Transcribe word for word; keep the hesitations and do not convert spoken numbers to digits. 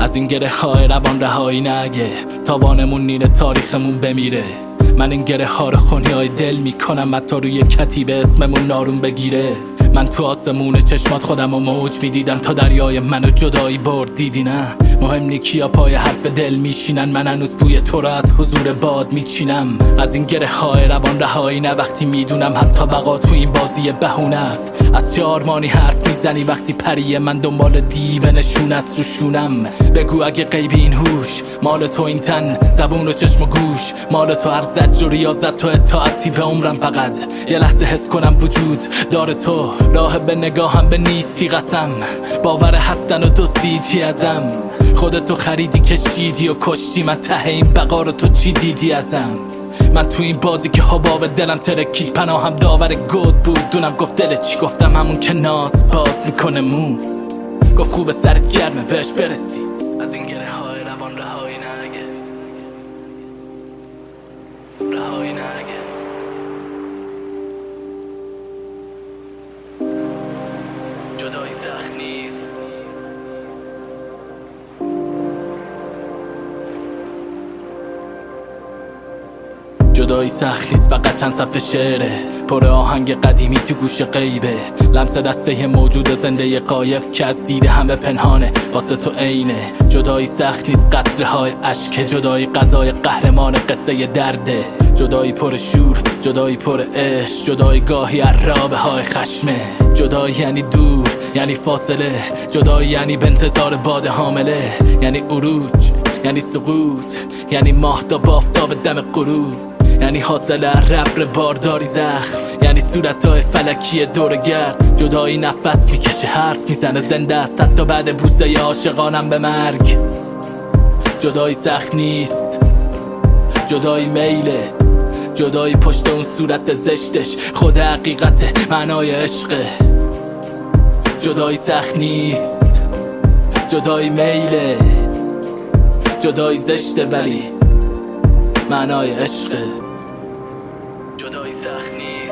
از این گره های روان رهایی نگه، تاوانمون نیره تاریخمون بمیره. من این گره ها رو خونیای دل میکنم حتی روی کتیبه اسممون نارون بگیره. من تو آسمون چشمات خودم و موج میدیدم تا دریای منو جدایی برد. دیدی نه مهم نی کیا پای حرف دل میشینن، من هنوز بوی تو رو از حضور باد میچینم. از این گره های روان رهایی نه وقتی میدونم حتی بقا تو این بازی بهونه است. از چه آرمانی حرف میزنی وقتی پریه من دنبال دیو نشون است رو شونم. بگو اگه غیبی این هوش مال تو، این تن زبون و چشم و گوش مال تو، هر زجر و ریاضت تو اطاعتی به عمرم. فقط یه لحظه حس کنم وجود داره تو، راه به نگاهم به نیستی قسم، باور هستن و دزدیدی ازم. خودتو خریدی کشیدی و کشتی، من ته این بقا رو تو چی دیدی ازم؟ من تو این بازی که حباب دلم ترکی، پناهم داور گود بود دونم گفت دل چی. گفتم همون که ناز باز میکنه مو، گفت خوب سرت گرمه بهش برسی. از این گره های روان رهایی نگه، رهایی نگه. جدایی سخت نیست، جدایی سخت نیست، فقط چند صفحه شعره پر آهنگ قدیمی تو گوش غیبه. لمس دسته یه موجود زنده غایب که از دید همه پنهانه واسه تو عینه. جدایی سخت نیست، قطره های اشک، جدایی غذای قهرمان قصه درده. جدایی پر شور، جدایی پر عشق، جدایی گاهی عرابه های خشمه. جدایی یعنی دور، یعنی فاصله، جدایی یعنی به انتظار باد حامله، یعنی عروج، یعنی سقوط، یعنی ماهتاب آفتاب دم غروب، یعنی حاصل ربر بارداری زخم، یعنی صورتهای فلکی دور گرد. جدایی نفس میکشه، حرف میزنه، زنده است حتی بعد بوسه عاشقانم به مرگ. جدایی سخت نیست، جدایی میله، جدایی پشت اون صورت زشتش خود حقیقت معنای عشقه. جدایی سخت نیست، جدایی میله، جدایی زشته ولی معنای عشقه. جدایی سخت نیست.